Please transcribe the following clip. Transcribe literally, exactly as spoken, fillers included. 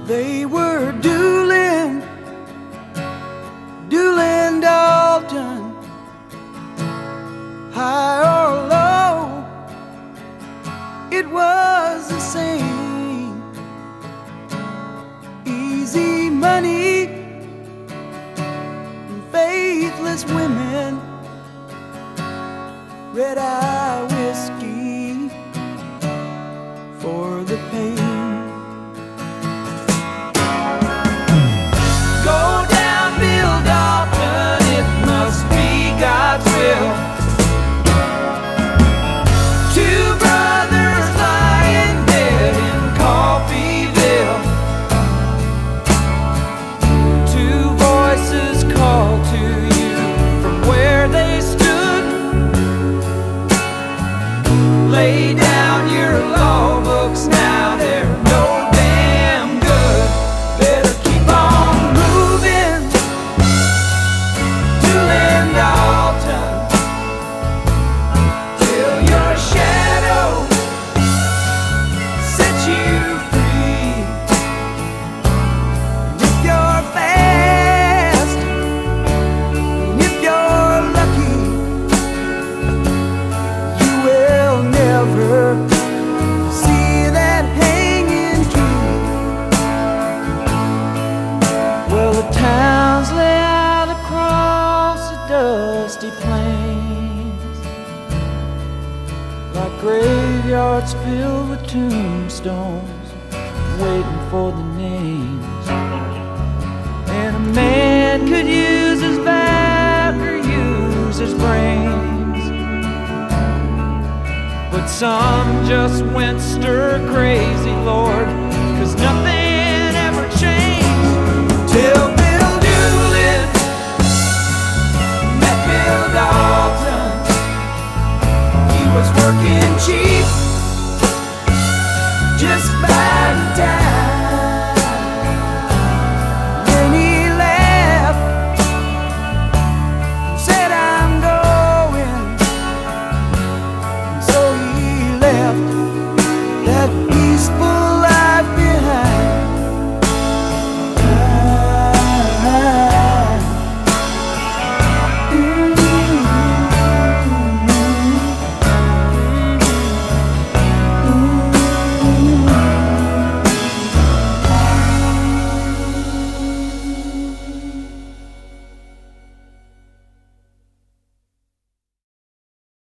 They were Doolin, Doolin Dalton, high or low, it was the same. Easy money and faithless women, red-eye whiskey for the pain. God's will. Two brothers lying dead in Coffeeville. Two voices call to you from where they stood. Lay down your law books now, they're no damn good. Better keep on moving. Doolin Dalton, till your shadow sets you free. And if you're fast, and if you're lucky, you will never see that hanging tree. Well, the towns lay out across the dusty plains, like graveyards filled with tombstones, waiting for the names. And a man could use his back or use his brains, but some just went stir crazy, Lord, 'cause nothing ever changed till Bill Doolin met Bill Dalton. He was working cheap